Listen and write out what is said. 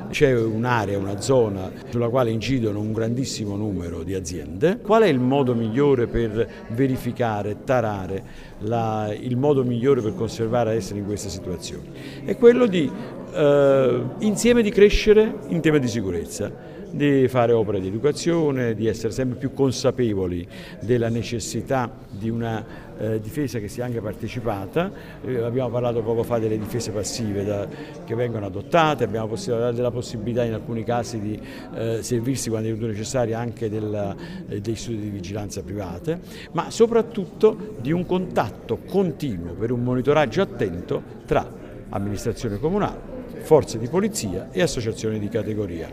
c'è un'area, una zona sulla quale incidono un grandissimo numero di aziende. Qual è il modo migliore per verificare, tarare, il modo migliore per conservare a essere in queste situazioni? È quello di insieme di crescere in tema di sicurezza, di fare opere di educazione, di essere sempre più consapevoli della necessità di una difesa che sia anche partecipata. Abbiamo parlato poco fa delle difese passive che vengono adottate, abbiamo della possibilità in alcuni casi di servirsi quando è necessario anche dei studi di vigilanza private, ma soprattutto di un contatto continuo per un monitoraggio attento tra amministrazione comunale, forze di polizia e associazioni di categoria.